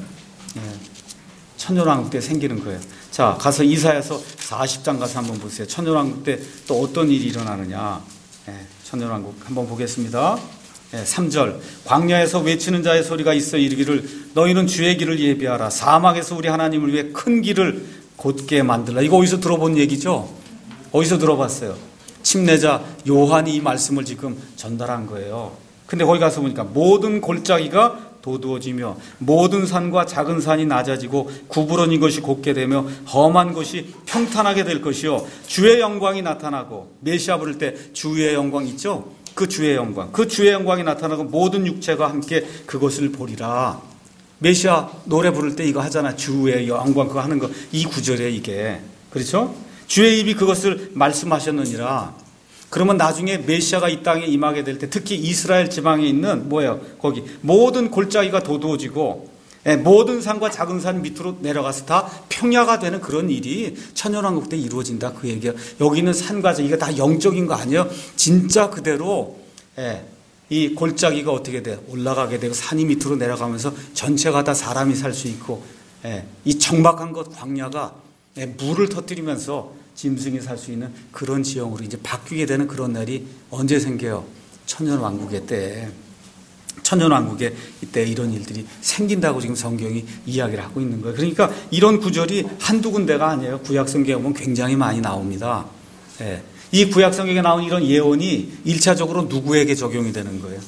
천년왕국 때 생기는 거예요. 자, 가서 이사야서 40장 가서 한번 보세요. 천년왕국 때 또 어떤 일이 일어나느냐. 천년왕국 한번 보겠습니다. 3절 광야에서 외치는 자의 소리가 있어 이르기를 너희는 주의 길을 예비하라. 사막에서 우리 하나님을 위해 큰 길을 곧게 만들라. 이거 어디서 들어본 얘기죠? 어디서 들어봤어요? 침례자 요한이 이 말씀을 지금 전달한 거예요. 근데 거기 가서 보니까 모든 골짜기가 도두어지며 모든 산과 작은 산이 낮아지고 구부러진 것이 곧게 되며 험한 것이 평탄하게 될 것이요 주의 영광이 나타나고 메시아 부를 때 주의 영광 있죠? 그 주의 영광이 나타나고 모든 육체가 함께 그것을 보리라. 메시아 노래 부를 때 이거 하잖아. 주의 영광 그거 하는 거. 이 구절에 이게. 그렇죠? 주의 입이 그것을 말씀하셨느니라. 그러면 나중에 메시아가 이 땅에 임하게 될 때 특히 이스라엘 지방에 있는 뭐예요? 거기 모든 골짜기가 도두어지고 모든 산과 작은 산 밑으로 내려가서 다 평야가 되는 그런 일이 천년왕국 때 이루어진다. 그 얘기야. 여기 있는 산과 이게 다 영적인 거 아니에요? 진짜 그대로 이 골짜기가 어떻게 돼? 올라가게 되고 산이 밑으로 내려가면서 전체가 다 사람이 살 수 있고 이 적막한 것 광야가 물을 터뜨리면서 짐승이 살 수 있는 그런 지형으로 이제 바뀌게 되는 그런 날이 언제 생겨요? 천년왕국의 때. 천년왕국에 이때 이런 일들이 생긴다고 지금 성경이 이야기를 하고 있는 거예요. 그러니까 이런 구절이 한두 군데가 아니에요. 구약성경에 보면 굉장히 많이 나옵니다. 이 구약성경에 나온 이런 예언이 1차적으로 누구에게 적용이 되는 거예요?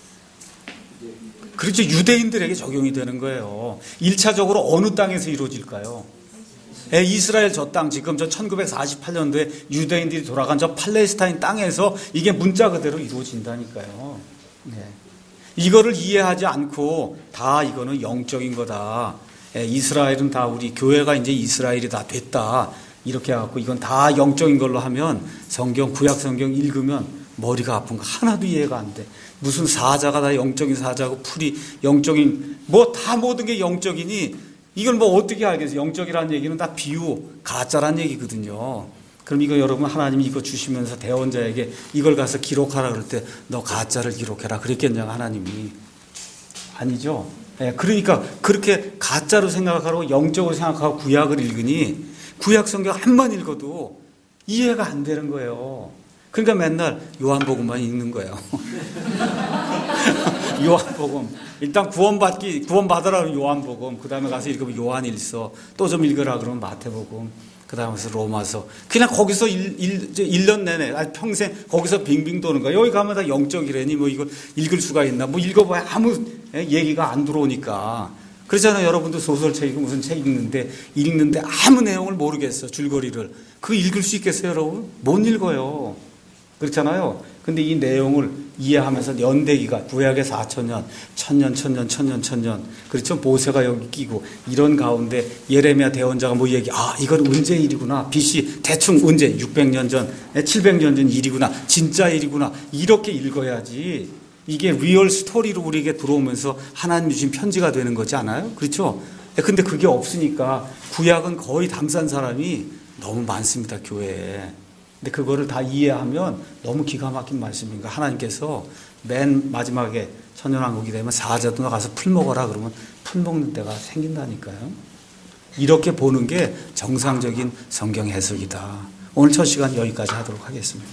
그렇죠. 유대인들에게 적용이 되는 거예요. 1차적으로 어느 땅에서 이루어질까요? 이스라엘 저 땅, 지금 저 1948년도에 유대인들이 돌아간 저 팔레스타인 땅에서 이게 문자 그대로 이루어진다니까요. 이거를 이해하지 않고 다 이거는 영적인 거다. 이스라엘은 다 우리 교회가 이제 이스라엘이 다 됐다. 이렇게 해갖고 이건 다 영적인 걸로 하면 성경, 구약 성경 읽으면 머리가 아픈 거 하나도 이해가 안 돼. 무슨 사자가 다 영적인 사자고 풀이 영적인, 뭐 다 모든 게 영적이니 이걸 뭐 어떻게 알겠어요? 영적이라는 얘기는 다 비유, 가짜란 얘기거든요. 그럼 이거 여러분 하나님이 이거 주시면서 대원자에게 이걸 가서 기록하라 그럴 때 너 가짜를 기록해라 그랬겠냐고 하나님이. 아니죠. 그러니까 그렇게 가짜로 생각하고 영적으로 생각하고 구약을 읽으니 구약 성경 한번 읽어도 이해가 안 되는 거예요. 그러니까 맨날 요한복음만 읽는 거예요. 요한복음. 일단 구원받으라 그러면 요한복음. 그 다음에 가서 읽으면 요한일서. 또 좀 읽으라 그러면 마태복음. 그 다음에서 로마서. 그냥 거기서 1년 내내, 평생 거기서 빙빙 도는 거야. 여기 가면 다 영적이래니 뭐 이걸 읽을 수가 있나. 뭐 읽어봐야 아무 얘기가 안 들어오니까. 그렇잖아요. 여러분도 소설책이고 무슨 책 읽는데 아무 내용을 모르겠어. 줄거리를. 그거 읽을 수 있겠어요, 여러분? 못 읽어요. 그렇잖아요. 근데 이 내용을 이해하면서 연대기가 구약의 4,000년, 1,000년. 그렇죠. 모세가 여기 끼고 이런 가운데 예레미야 대언자가 뭐 이건 언제 일이구나. BC 대충 언제 600년 전, 700년 전 일이구나. 진짜 일이구나. 이렇게 읽어야지. 이게 리얼 스토리로 우리에게 들어오면서 하나님 주신 편지가 되는 거지 않아요? 그렇죠. 근데 그게 없으니까 구약은 거의 당산 사람이 너무 많습니다. 교회에. 근데 그거를 다 이해하면 너무 기가 막힌 말씀인가. 하나님께서 맨 마지막에 천년왕국이 되면 사자도 가서 풀 먹어라 그러면 풀 먹는 데가 생긴다니까요. 이렇게 보는 게 정상적인 성경 해석이다. 오늘 첫 시간 여기까지 하도록 하겠습니다.